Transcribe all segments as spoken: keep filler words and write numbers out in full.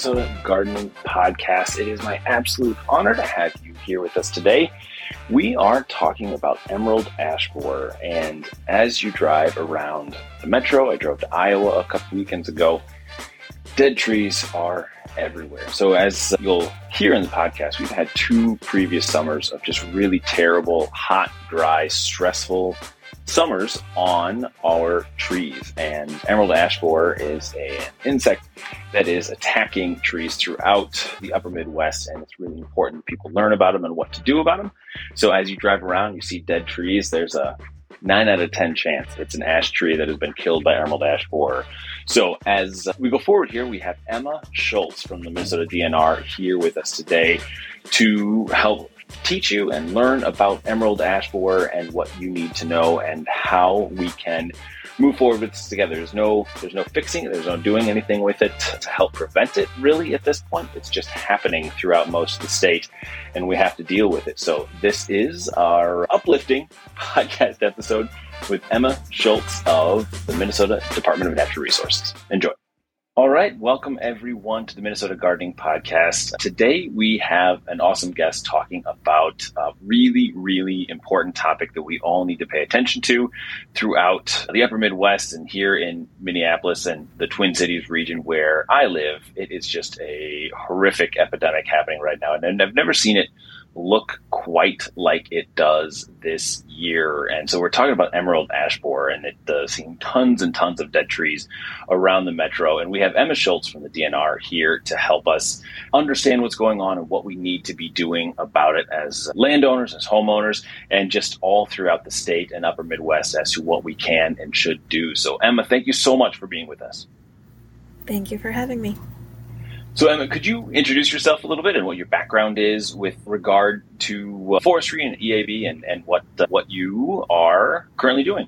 Minnesota Gardening Podcast. It is my absolute honor to have you here with us today. We are talking about emerald ash borer, and as you drive around the metro, I drove to Iowa a couple weekends ago, dead trees are everywhere. So as you'll hear in the podcast, we've had two previous summers of just really terrible, hot, dry, stressful summers on our trees. And emerald ash borer is a, an insect that is attacking trees throughout the upper Midwest, and it's really important that people learn about them and what to do about them. So as you drive around, you see dead trees, there's a nine out of ten chance it's an ash tree that has been killed by emerald ash borer. So as we go forward here, we have Emma Schultz from the Minnesota D N R here with us today to help teach you and learn about emerald ash borer and what you need to know and how we can move forward with this together. There's no, there's no fixing it. There's no doing anything with it to help prevent it really at this point. It's just happening throughout most of the state and we have to deal with it. So this is our uplifting podcast episode with Emma Schultz of the Minnesota Department of Natural Resources. Enjoy. All right. Welcome, everyone, to the Minnesota Gardening Podcast. Today, we have an awesome guest talking about a really, really important topic that we all need to pay attention to throughout the upper Midwest and here in Minneapolis and the Twin Cities region where I live. It is just a horrific epidemic happening right now. And I've never seen it look quite like it does this year. And so we're talking about emerald ash borer, and it does seem tons and tons of dead trees around the metro. And we have Emma Schultz from the D N R here to help us understand what's going on and what we need to be doing about it as landowners, as homeowners, and just all throughout the state and upper Midwest as to what we can and should do. So Emma, thank you so much for being with us. Thank you for having me. So, Emma, could you introduce yourself a little bit and what your background is with regard to uh, forestry and E A B and, and what uh, what you are currently doing?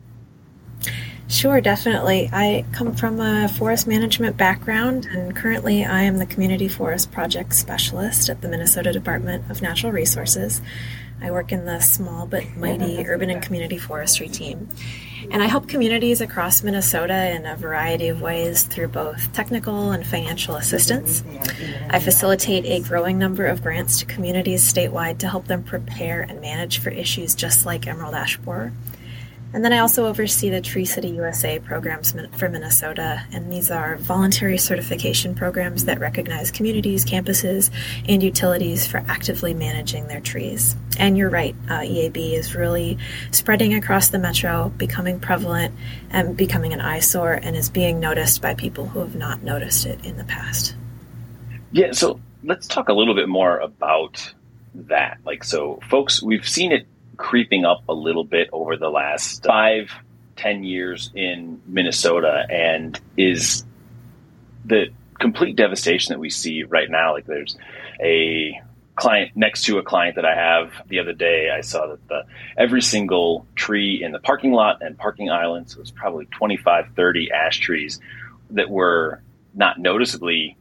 Sure, definitely. I come from a forest management background, and currently I am the Community Forest Project Specialist at the Minnesota Department of Natural Resources. I work in the small but mighty urban and community forestry team. And I help communities across Minnesota in a variety of ways through both technical and financial assistance. I facilitate a growing number of grants to communities statewide to help them prepare and manage for issues just like emerald ash borer. And then I also oversee the Tree City U S A programs for Minnesota, and these are voluntary certification programs that recognize communities, campuses, and utilities for actively managing their trees. And you're right, uh, E A B is really spreading across the metro, becoming prevalent, and becoming an eyesore, and is being noticed by people who have not noticed it in the past. Yeah, so let's talk a little bit more about that. Like, so folks, we've seen it creeping up a little bit over the last five, ten years in Minnesota, and is the complete devastation that we see right now. Like, there's a client next to a client that I have the other day. I saw that the every single tree in the parking lot and parking islands was probably twenty-five, thirty ash trees that were not noticeably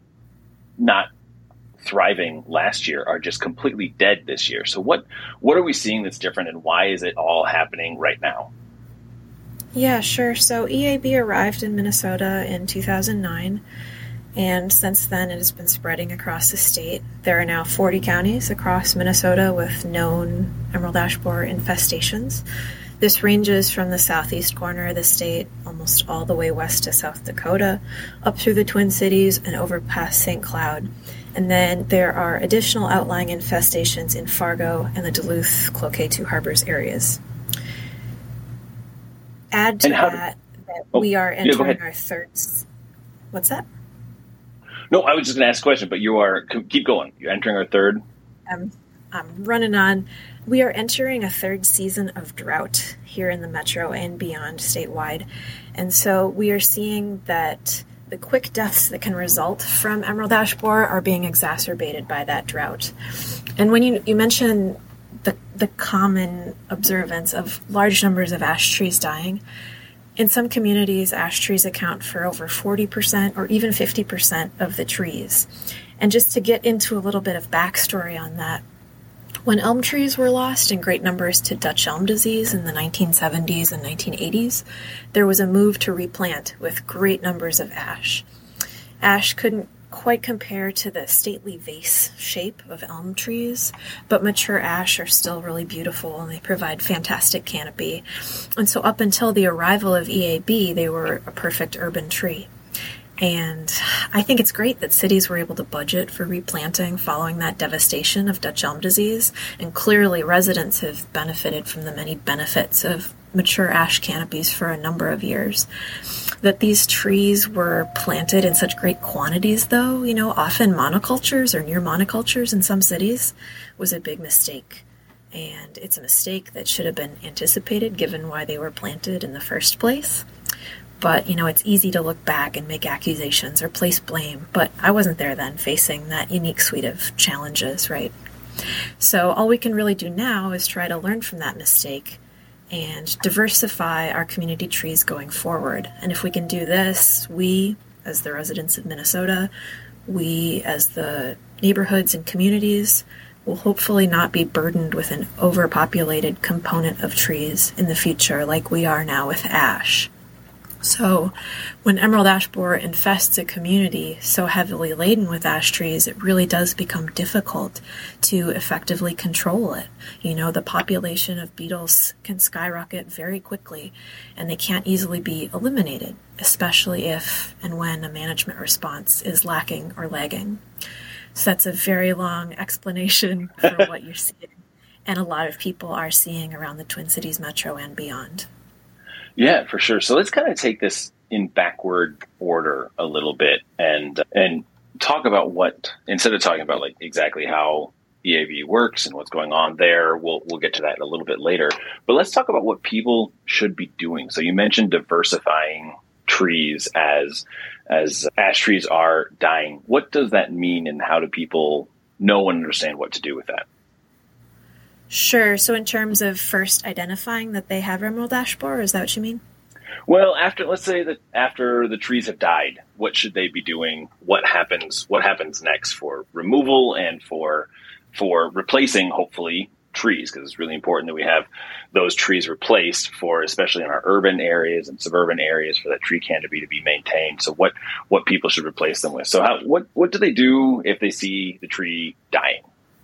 not thriving last year are just completely dead this year. So what what are we seeing that's different, and why is it all happening right now? Yeah, sure. So E A B arrived in Minnesota in two thousand nine, and since then it has been spreading across the state. There are now forty counties across Minnesota with known emerald ash borer infestations. This ranges from the southeast corner of the state, almost all the way west to South Dakota, up through the Twin Cities and over past Saint Cloud. And then there are additional outlying infestations in Fargo and the Duluth, Cloquet Two Harbors areas. Add to that do, that oh, we are entering yeah, our third... What's that? No, I was just going to ask a question, but you are... Keep going. You're entering our third... Um, I'm running on. We are entering a third season of drought here in the metro and beyond statewide. And so we are seeing that the quick deaths that can result from emerald ash borer are being exacerbated by that drought. And when you, you mention the, the common observance of large numbers of ash trees dying, in some communities, ash trees account for over forty percent or even fifty percent of the trees. And just to get into a little bit of backstory on that, when elm trees were lost in great numbers to Dutch elm disease in the nineteen seventies and nineteen eighties, there was a move to replant with great numbers of ash. Ash couldn't quite compare to the stately vase shape of elm trees, but mature ash are still really beautiful and they provide fantastic canopy. And so up until the arrival of E A B, they were a perfect urban tree. And I think it's great that cities were able to budget for replanting following that devastation of Dutch elm disease. And clearly residents have benefited from the many benefits of mature ash canopies for a number of years. That these trees were planted in such great quantities, though, you know, often monocultures or near monocultures in some cities, was a big mistake. And it's a mistake that should have been anticipated given why they were planted in the first place. But, you know, it's easy to look back and make accusations or place blame, but I wasn't there then facing that unique suite of challenges, right? So all we can really do now is try to learn from that mistake and diversify our community trees going forward. And if we can do this, we, as the residents of Minnesota, we, as the neighborhoods and communities, will hopefully not be burdened with an overpopulated component of trees in the future like we are now with ash. So when emerald ash borer infests a community so heavily laden with ash trees, it really does become difficult to effectively control it. You know, the population of beetles can skyrocket very quickly, and they can't easily be eliminated, especially if and when a management response is lacking or lagging. So that's a very long explanation for what you're seeing, and a lot of people are seeing around the Twin Cities metro and beyond. Yeah, for sure. So let's kind of take this in backward order a little bit and and talk about what, instead of talking about like exactly how E A B works and what's going on there, we'll we'll get to that a little bit later. But let's talk about what people should be doing. So you mentioned diversifying trees as as ash trees are dying. What does that mean, and how do people know and understand what to do with that? Sure. So in terms of first identifying that they have emerald ash borer, is that what you mean? Well, after, let's say that after the trees have died, what should they be doing? What happens, what happens next for removal and for, for replacing, hopefully, trees? Because it's really important that we have those trees replaced for, especially in our urban areas and suburban areas, for that tree canopy to be maintained. So what, what people should replace them with. So how, what, what do they do if they see the tree dying?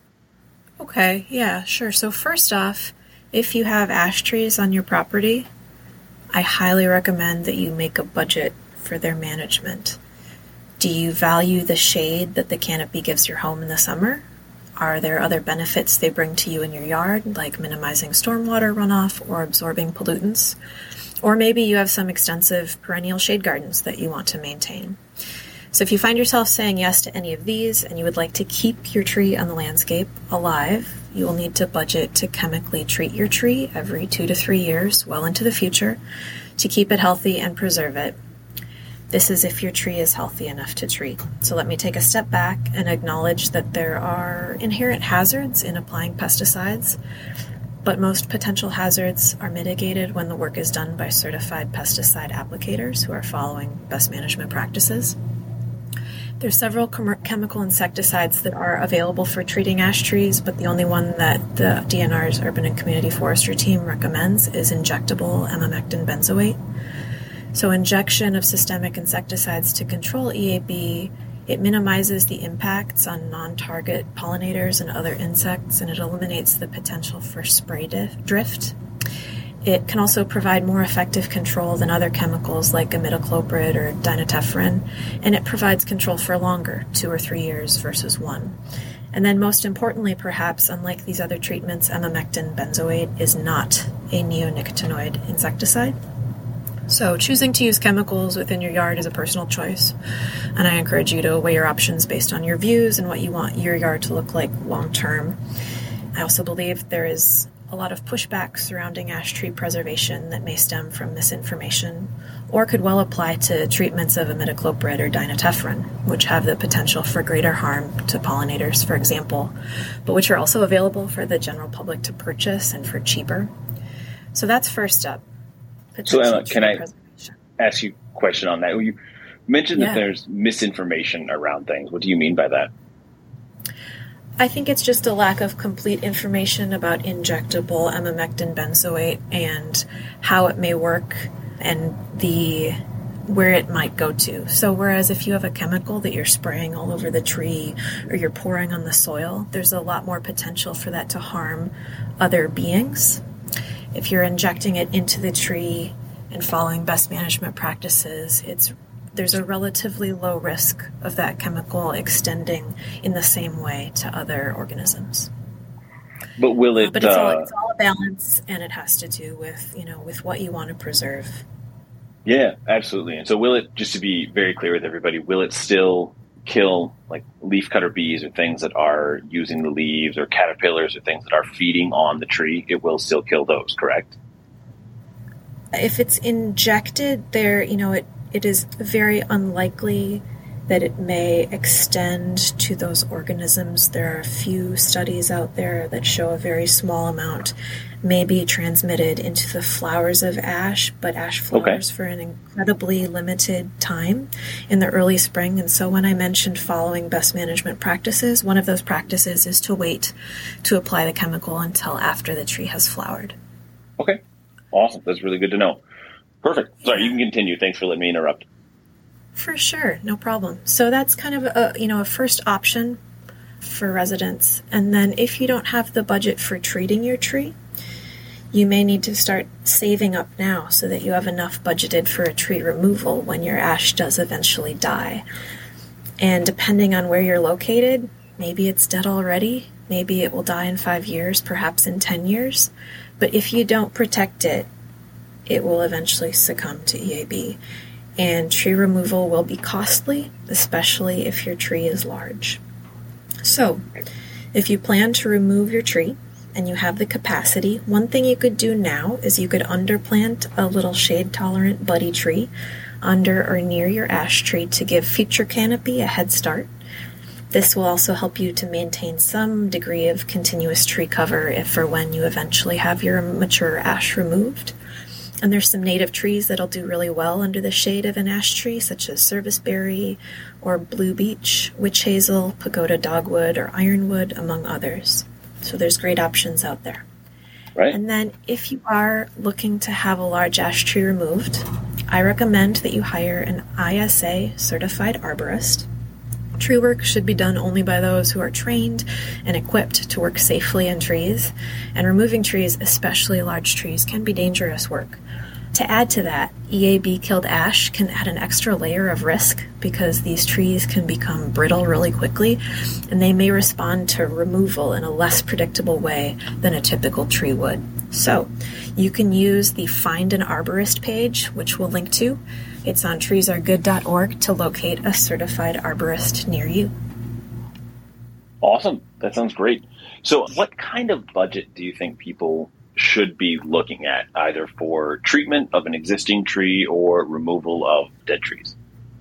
Okay, yeah, sure. So first off, if you have ash trees on your property, I highly recommend that you make a budget for their management. Do you value the shade that the canopy gives your home in the summer? Are there other benefits they bring to you in your yard, like minimizing stormwater runoff or absorbing pollutants? Or maybe you have some extensive perennial shade gardens that you want to maintain. So if you find yourself saying yes to any of these and you would like to keep your tree on the landscape alive, you will need to budget to chemically treat your tree every two to three years, well into the future, to keep it healthy and preserve it. This is if your tree is healthy enough to treat. So let me take a step back and acknowledge that there are inherent hazards in applying pesticides, but most potential hazards are mitigated when the work is done by certified pesticide applicators who are following best management practices. There's several chem- chemical insecticides that are available for treating ash trees, but the only one that the D N R's Urban and Community Forestry team recommends is injectable emamectin benzoate. So injection of systemic insecticides to control E A B, it minimizes the impacts on non-target pollinators and other insects, and it eliminates the potential for spray dif- drift. It can also provide more effective control than other chemicals like imidacloprid or dinotefuran, and it provides control for longer, two or three years versus one. And then most importantly, perhaps, unlike these other treatments, emamectin benzoate is not a neonicotinoid insecticide. So choosing to use chemicals within your yard is a personal choice, and I encourage you to weigh your options based on your views and what you want your yard to look like long term. I also believe there is a lot of pushback surrounding ash tree preservation that may stem from misinformation, or could well apply to treatments of imidacloprid or dinotefuran, which have the potential for greater harm to pollinators, for example, but which are also available for the general public to purchase and for cheaper. So that's first up. So Emma, can I ask you a question on that? You mentioned yeah. that there's misinformation around things. What do you mean by that? I think it's just a lack of complete information about injectable emamectin benzoate and how it may work, and the where it might go to. So whereas if you have a chemical that you're spraying all over the tree or you're pouring on the soil, there's a lot more potential for that to harm other beings. If you're injecting it into the tree and following best management practices, it's there's a relatively low risk of that chemical extending in the same way to other organisms. But will it? Uh, but it's, uh, all, it's all a balance, and it has to do with, you know, with what you want to preserve. Yeah, absolutely. And so will it, just to be very clear with everybody, will it still kill like leafcutter bees or things that are using the leaves, or caterpillars or things that are feeding on the tree? It will still kill those, correct? If it's injected there, you know, it, it is very unlikely that it may extend to those organisms. There are a few studies out there that show a very small amount may be transmitted into the flowers of ash, but ash flowers okay. for an incredibly limited time in the early spring. And so when I mentioned following best management practices, one of those practices is to wait to apply the chemical until after the tree has flowered. Okay. Awesome. That's really good to know. Perfect. Sorry, you can continue. Thanks for letting me interrupt. For sure, no problem. So that's kind of a, you know, a first option for residents. And then if you don't have the budget for treating your tree, you may need to start saving up now so that you have enough budgeted for a tree removal when your ash does eventually die. And depending on where you're located, maybe it's dead already, maybe it will die in five years, perhaps in ten years. But if you don't protect it, it will eventually succumb to E A B. And tree removal will be costly, especially if your tree is large. So, if you plan to remove your tree and you have the capacity, one thing you could do now is you could underplant a little shade-tolerant buddy tree under or near your ash tree to give future canopy a head start. This will also help you to maintain some degree of continuous tree cover if for when you eventually have your mature ash removed. And there's some native trees that'll do really well under the shade of an ash tree, such as serviceberry or blue beech, witch hazel, pagoda dogwood, or ironwood, among others. So there's great options out there. Right. And then if you are looking to have a large ash tree removed, I recommend that you hire an I S A certified arborist. Tree work should be done only by those who are trained and equipped to work safely in trees, and removing trees, especially large trees, can be dangerous work. To add to that, E A B-killed ash can add an extra layer of risk because these trees can become brittle really quickly, and they may respond to removal in a less predictable way than a typical tree would. So, you can use the Find an Arborist page, which we'll link to. It's on trees are good dot org to locate a certified arborist near you. Awesome. That sounds great. So what kind of budget do you think people should be looking at, either for treatment of an existing tree or removal of dead trees?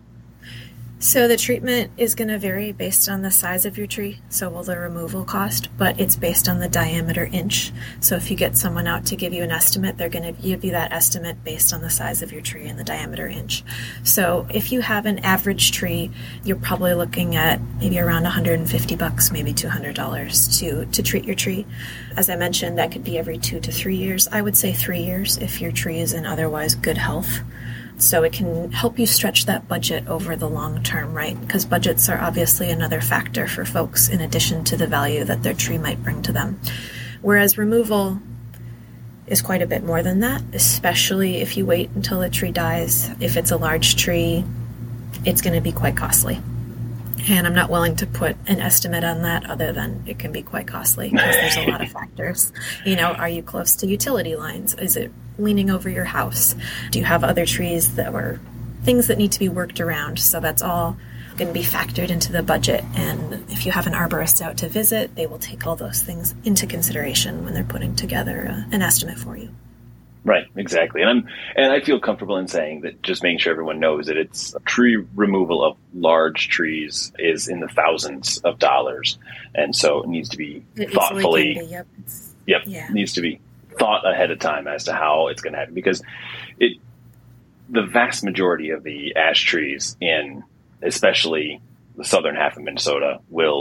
So the treatment is going to vary based on the size of your tree, so will the removal cost, but it's based on the diameter inch. So if you get someone out to give you an estimate, they're going to give you that estimate based on the size of your tree and the diameter inch. So if you have an average tree, you're probably looking at maybe around one hundred fifty bucks, maybe two hundred dollars to, to treat your tree. As I mentioned, that could be every two to three years. I would say three years if your tree is in otherwise good health. So it can help you stretch that budget over the long term, right? Because budgets are obviously another factor for folks in addition to the value that their tree might bring to them. Whereas removal is quite a bit more than that, especially if you wait until the tree dies. If it's a large tree, it's going to be quite costly. And I'm not willing to put an estimate on that other than it can be quite costly because there's a lot of factors. You know, are you close to utility lines? Is it leaning over your house? Do you have other trees that were things that need to be worked around? So that's all going to be factored into the budget. And if you have an arborist out to visit, they will take all those things into consideration when they're putting together a, an estimate for you. Right, exactly. And I'm and I feel comfortable in saying that, just making sure everyone knows that it's tree removal of large trees is in the thousands of dollars. And so it needs to be it thoughtfully, be, yep, yep yeah. needs to be thought ahead of time as to how it's going to happen, because it, the vast majority of the ash trees in especially the southern half of Minnesota will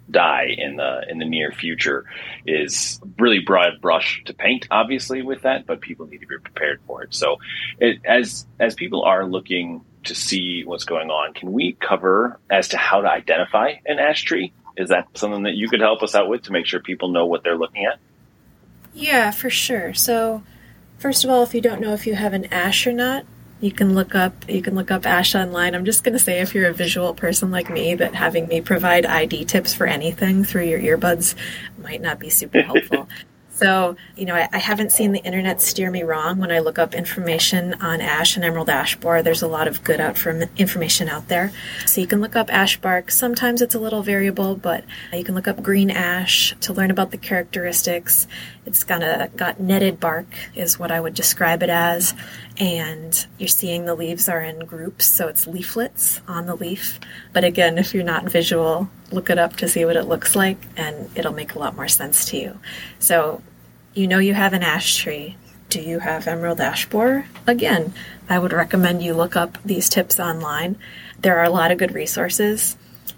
die in the in the near future is really broad brush to paint, obviously, with that, but people need to be prepared for it. So it, as as people are looking to see what's going on, can we cover as to how to identify an ash tree? Is that something that you could help us out with to make sure people know what they're looking at? Yeah, for sure. So first of all, if you don't know if you have an ash or not, you can look up you can look up ash online. I'm just going to say, if you're a visual person like me, that having me provide I D tips for anything through your earbuds might not be super helpful. So, you know, I, I haven't seen the internet steer me wrong when I look up information on ash and emerald ash borer. There's a lot of good out from information out there. So you can look up ash bark. Sometimes it's a little variable, but you can look up green ash to learn about the characteristics. It's got a, got netted bark is what I would describe it as. And you're seeing the leaves are in groups, so it's leaflets on the leaf. But again, if you're not visual, look it up to see what it looks like, and it'll make a lot more sense to you. So you know you have an ash tree. Do you have emerald ash borer? Again, I would recommend you look up these tips online. There are a lot of good resources,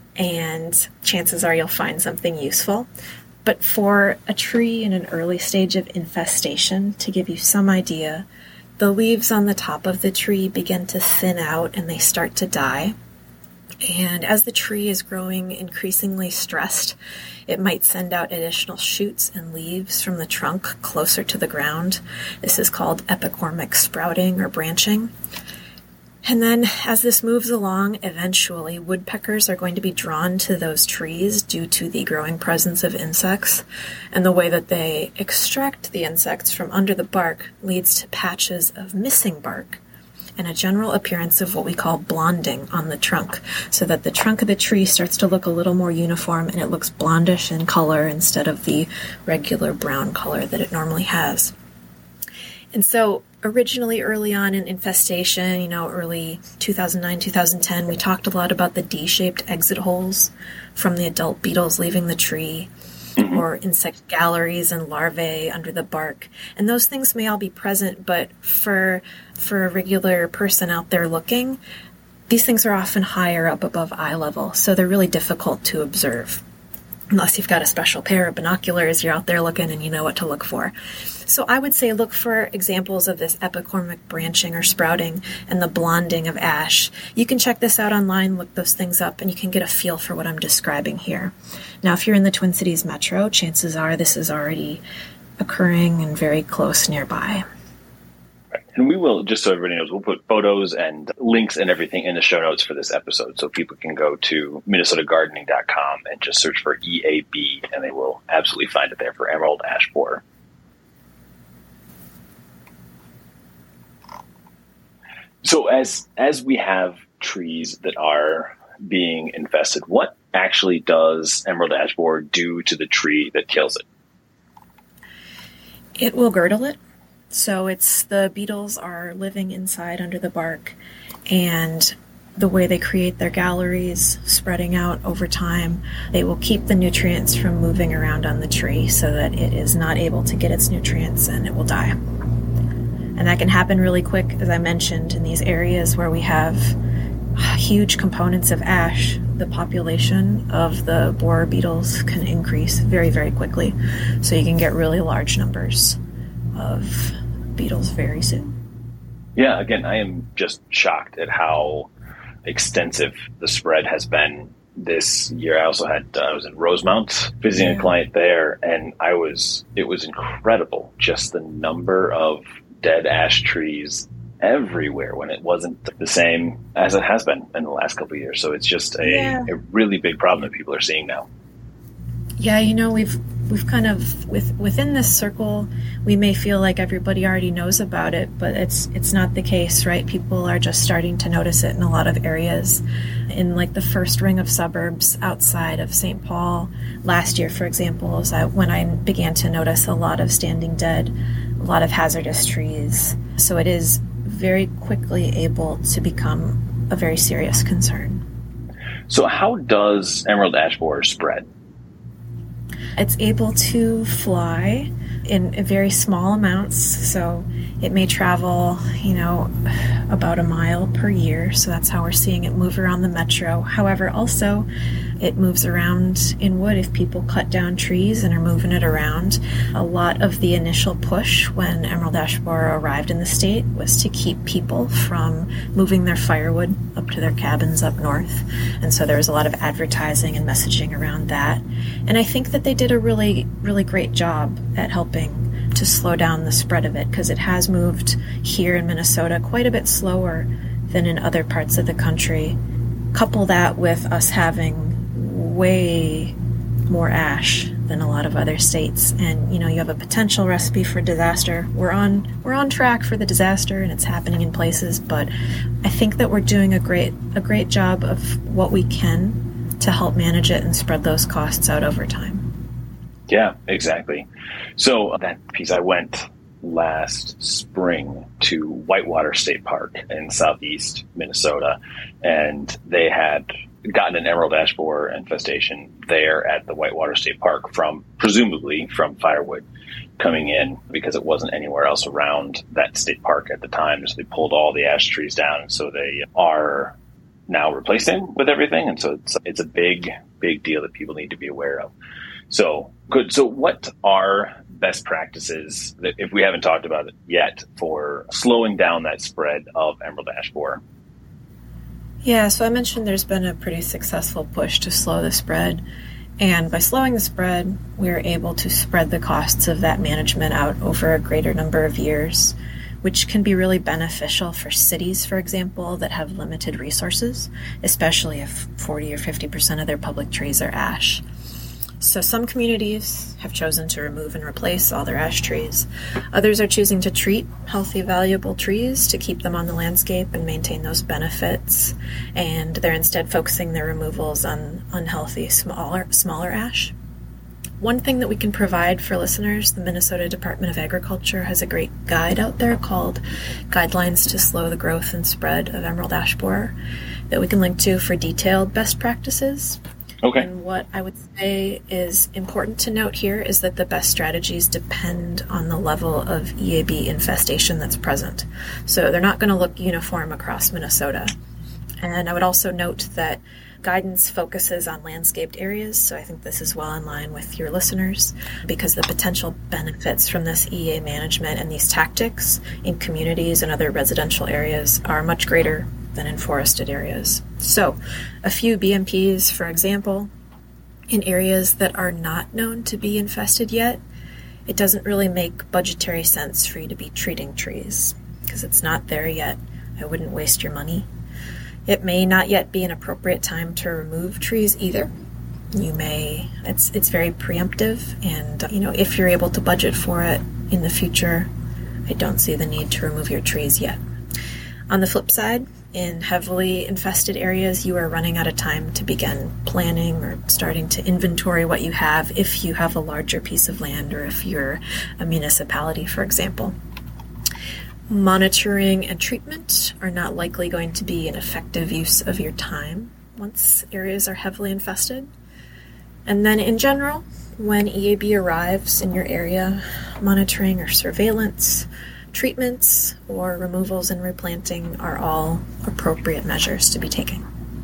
and chances are you'll find something useful. But for a tree in an early stage of infestation, to give you some idea, the leaves on the top of the tree begin to thin out and they start to die. And as the tree is growing increasingly stressed, it might send out additional shoots and leaves from the trunk closer to the ground. This is called epicormic sprouting or branching. And then as this moves along, eventually woodpeckers are going to be drawn to those trees due to the growing presence of insects. And the way that they extract the insects from under the bark leads to patches of missing bark and a general appearance of what we call blonding on the trunk, so that the trunk of the tree starts to look a little more uniform and it looks blondish in color instead of the regular brown color that it normally has. And so originally early on in infestation, you know, early two thousand nine, two thousand ten, we talked a lot about the D-shaped exit holes from the adult beetles leaving the tree, mm-hmm. or insect galleries and larvae under the bark. And those things may all be present, but for for a regular person out there looking, these things are often higher up above eye level, so they're really difficult to observe. Unless you've got a special pair of binoculars, you're out there looking and you know what to look for. So I would say look for examples of this epicormic branching or sprouting and the blonding of ash. You can check this out online, look those things up, and you can get a feel for what I'm describing here. Now, if you're in the Twin Cities metro, chances are this is already occurring and very close nearby. And we will, just so everybody knows, we'll put photos and links and everything in the show notes for this episode, so people can go to minnesota gardening dot com and just search for E A B, and they will absolutely find it there for emerald ash borer. So as as we have trees that are being infested, what actually does emerald ash borer do to the tree that kills it? It will girdle it. So it's the beetles are living inside under the bark, and the way they create their galleries, spreading out over time, they will keep the nutrients from moving around on the tree so that it is not able to get its nutrients and it will die. And that can happen really quick, as I mentioned, in these areas where we have huge components of ash. The population of the borer beetles can increase very, very quickly. So you can get really large numbers of beetles very soon. Yeah, again, I am just shocked at how extensive the spread has been this year. I also had, uh, I was in Rosemount visiting yeah. a client there, and I was, it was incredible, just the number of dead ash trees everywhere when it wasn't the same as it has been in the last couple of years. So it's just a, yeah. a really big problem that people are seeing now. Yeah, you know, we've we've kind of with within this circle, we may feel like everybody already knows about it, but it's it's not the case, right? People are just starting to notice it in a lot of areas. In like the first ring of suburbs outside of Saint Paul last year, for example, is that when I began to notice a lot of standing dead, a lot of hazardous trees. So it is very quickly able to become a very serious concern. So how does emerald ash borer spread? It's able to fly in very small amounts. So It may travel, you know, about a mile per year, so that's how we're seeing it move around the metro. However, also, it moves around in wood if people cut down trees and are moving it around. A lot of the initial push when emerald ash borer arrived in the state was to keep people from moving their firewood up to their cabins up north. And so there was a lot of advertising and messaging around that. And I think that they did a really, really great job at helping to slow down the spread of it, because it has moved here in Minnesota quite a bit slower than in other parts of the country. Couple that with us having way more ash than a lot of other states, and you know, you have a potential recipe for disaster. We're on we're on track for the disaster, and it's happening in places, but I think that we're doing a great a great job of what we can to help manage it and spread those costs out over time. Yeah, exactly. So that piece, I went last spring to Whitewater State Park in southeast Minnesota, and they had gotten an emerald ash borer infestation there at the Whitewater State Park from, presumably from firewood coming in, because it wasn't anywhere else around that state park at the time. So they pulled all the ash trees down, and so they are now replacing with everything. And so it's, it's a big, big deal that people need to be aware of. So good. So what are best practices that, if we haven't talked about it yet, for slowing down that spread of emerald ash borer? Yeah, so I mentioned there's been a pretty successful push to slow the spread. And by slowing the spread, we're able to spread the costs of that management out over a greater number of years, which can be really beneficial for cities, for example, that have limited resources, especially if forty or fifty percent of their public trees are ash. So some communities have chosen to remove and replace all their ash trees. Others are choosing to treat healthy, valuable trees to keep them on the landscape and maintain those benefits. And they're instead focusing their removals on unhealthy, smaller, smaller ash. One thing that we can provide for listeners, the Minnesota Department of Agriculture has a great guide out there called Guidelines to Slow the Growth and Spread of Emerald Ash Borer that we can link to for detailed best practices. Okay. And what I would say is important to note here is that the best strategies depend on the level of E A B infestation that's present. So they're not going to look uniform across Minnesota. And I would also note that guidance focuses on landscaped areas, so I think this is well in line with your listeners, because the potential benefits from this E A management and these tactics in communities and other residential areas are much greater than in forested areas. So a few B M Ps, for example, in areas that are not known to be infested yet, it doesn't really make budgetary sense for you to be treating trees because it's not there yet. I wouldn't waste your money. It may not yet be an appropriate time to remove trees either. You may, it's it's very preemptive, and you know, if you're able to budget for it in the future, I don't see the need to remove your trees yet. On the flip side, in heavily infested areas, you are running out of time to begin planning or starting to inventory what you have if you have a larger piece of land or if you're a municipality, for example. Monitoring and treatment are not likely going to be an effective use of your time once areas are heavily infested. And then in general, when E A B arrives in your area, monitoring or surveillance, treatments, or removals and replanting are all appropriate measures to be taken.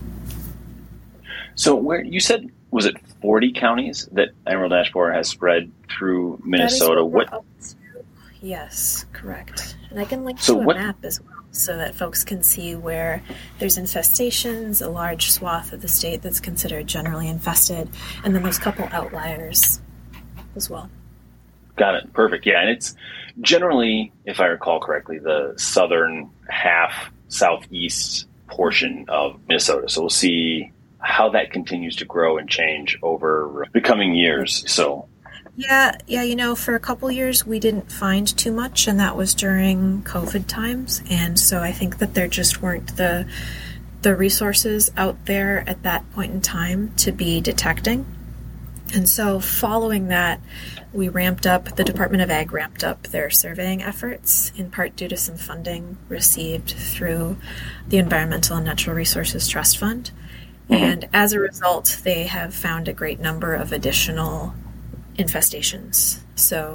So where you said, was it forty counties that emerald ash borer has spread through Minnesota? What? what yes, correct. And I can link so to a what, map as well so that folks can see where there's infestations, a large swath of the state that's considered generally infested, and then those couple outliers as well. Got it. Perfect. Yeah, and it's generally, if I recall correctly, the southern half, southeast portion of Minnesota. So we'll see how that continues to grow and change over the coming years. So, yeah, yeah, you know, for a couple years we didn't find too much, and that was during COVID times. And so I think that there just weren't the the resources out there at that point in time to be detecting. And so following that, we ramped up, the Department of Ag ramped up their surveying efforts, in part due to some funding received through the Environmental and Natural Resources Trust Fund. Mm-hmm. And as a result, they have found a great number of additional infestations. So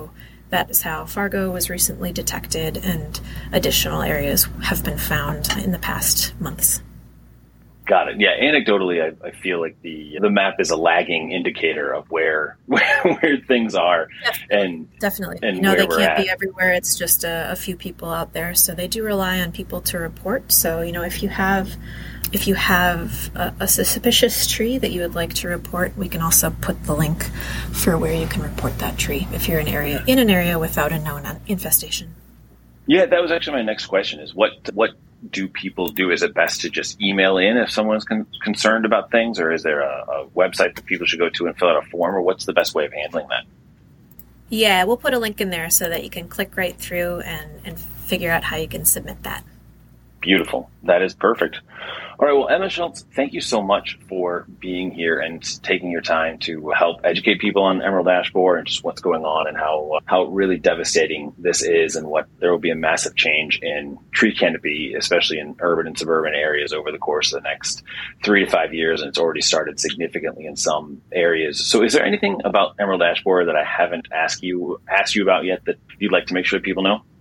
That is how Fargo was recently detected, and additional areas have been found in the past months. Got it. Yeah, anecdotally, I, I feel like the the map is a lagging indicator of where where, where things are. Definitely. and Definitely. and you know, where they we're can't at. be everywhere. It's just a, a few people out there, so they do rely on people to report. So, you know, if you have if you have a, a suspicious tree that you would like to report, we can also put the link for where you can report that tree if you're in area in an area without a known infestation. Yeah, that was actually my next question: is what what do people do? Is it best to just email in if someone's con- concerned about things, or is there a, a website that people should go to and fill out a form, or what's the best way of handling that? Yeah, we'll put a link in there so that you can click right through and, and figure out how you can submit that. Beautiful. That is perfect. All right. Well, Emma Schultz, thank you so much for being here and taking your time to help educate people on emerald ash borer and just what's going on and how uh, how really devastating this is, and what there will be a massive change in tree canopy, especially in urban and suburban areas over the course of the next three to five years. And it's already started significantly in some areas. So is there anything about emerald ash borer that I haven't asked you asked you about yet that you'd like to make sure people know?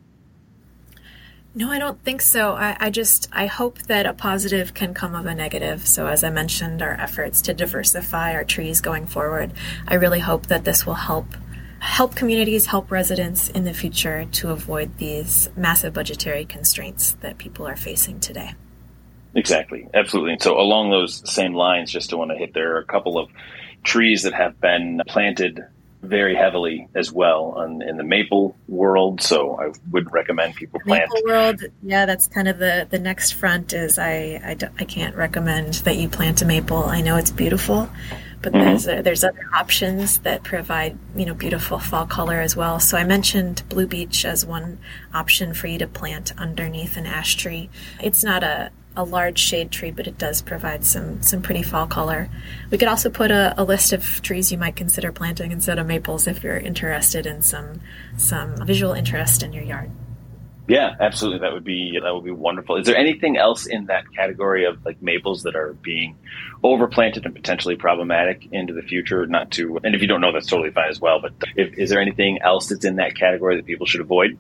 No, I don't think so. I, I just, I hope that a positive can come of a negative. So as I mentioned, our efforts to diversify our trees going forward, I really hope that this will help help communities, help residents in the future to avoid these massive budgetary constraints that people are facing today. Exactly. Absolutely. And so along those same lines, just to want to hit, there are a couple of trees that have been planted very heavily as well on, in the maple world. So I would recommend people plant. Maple world, yeah, that's kind of the, the next front is I, I, I can't recommend that you plant a maple. I know it's beautiful, but mm-hmm. there's a, there's other options that provide, you know, beautiful fall color as well. So I mentioned Blue Beech as one option for you to plant underneath an ash tree. It's not a a large shade tree, but it does provide some some pretty fall color. We could also put a, a list of trees you might consider planting instead of maples if you're interested in some some visual interest in your yard. Yeah, absolutely. That would be that would be wonderful. Is there anything else in that category of like maples that are being overplanted and potentially problematic into the future? Not to, and if you don't know, that's totally fine as well. But if, is there anything else that's in that category that people should avoid?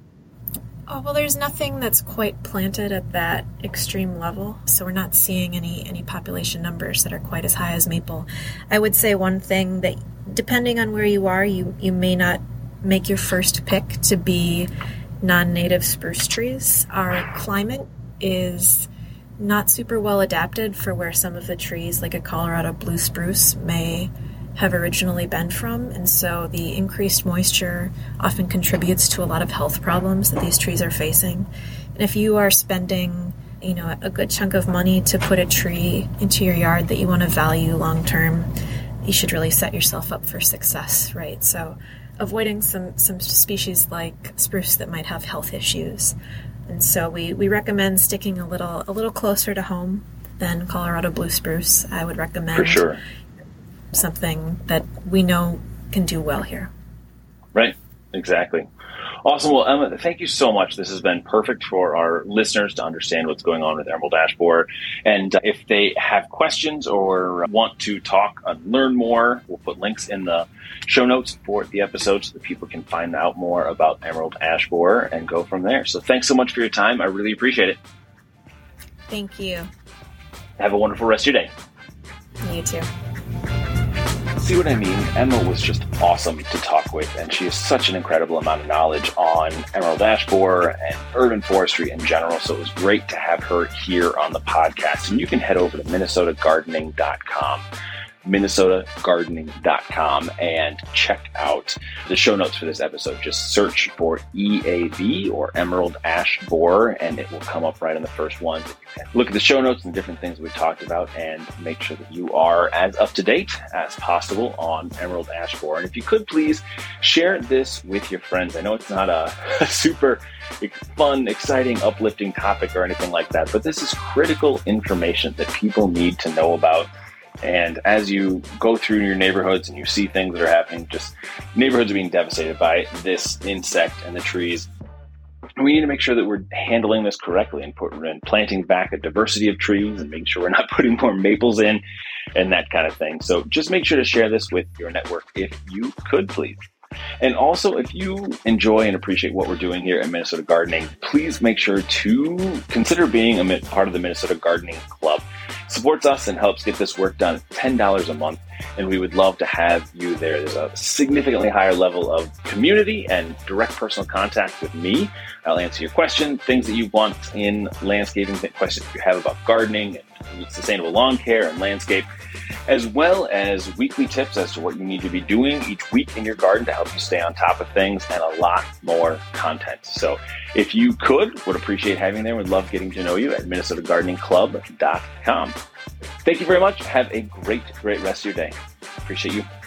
Oh, well, there's nothing that's quite planted at that extreme level, so we're not seeing any, any population numbers that are quite as high as maple. I would say one thing that, depending on where you are, you, you may not make your first pick to be non-native spruce trees. Our climate is not super well adapted for where some of the trees, like a Colorado blue spruce, may have originally been from, and so the increased moisture often contributes to a lot of health problems that these trees are facing. And if you are spending, you know, a good chunk of money to put a tree into your yard that you want to value long term, you should really set yourself up for success, right? So avoiding some some species like spruce that might have health issues. And so we, we recommend sticking a little a little closer to home than Colorado blue spruce. I would recommend for sure something that we know can do well here. Right. Exactly. Awesome. Well, Emma, thank you so much. This has been perfect for our listeners to understand what's going on with emerald ash borer. And uh, if they have questions or want to talk and learn more, we'll put links in the show notes for the episode so that people can find out more about emerald ash borer and go from there. So thanks so much for your time. I really appreciate it. Thank you. Have a wonderful rest of your day. You too. See what I mean? Emma was just awesome to talk with, and she has such an incredible amount of knowledge on emerald ash borer and urban forestry in general, so it was great to have her here on the podcast. And you can head over to minnesota gardening dot com. minnesota gardening dot com and check out the show notes for this episode. Just search for E A B or emerald ash borer and it will come up right on the first one. Look at the show notes and different things we talked about and make sure that you are as up to date as possible on emerald ash borer. And if you could please share this with your friends. I know it's not a, a super fun, exciting, uplifting topic or anything like that, but this is critical information that people need to know about. And as you go through your neighborhoods and you see things that are happening, just neighborhoods are being devastated by this insect and the trees. We need to make sure that we're handling this correctly and, put, and planting back a diversity of trees and making sure we're not putting more maples in and that kind of thing. So just make sure to share this with your network if you could, please. And also, if you enjoy and appreciate what we're doing here at Minnesota Gardening, please make sure to consider being a part of the Minnesota Gardening Club. It supports us and helps get this work done at ten dollars a month, and we would love to have you there. There's a significantly higher level of community and direct personal contact with me. I'll answer your questions, things that you want in landscaping, questions you have about gardening and sustainable lawn care and landscape, as well as weekly tips as to what you need to be doing each week in your garden to help you stay on top of things, and a lot more content. So if you could, would appreciate having you there. Would love getting to know you at minnesota gardening club dot com. Thank you very much. Have a great, great rest of your day. Appreciate you.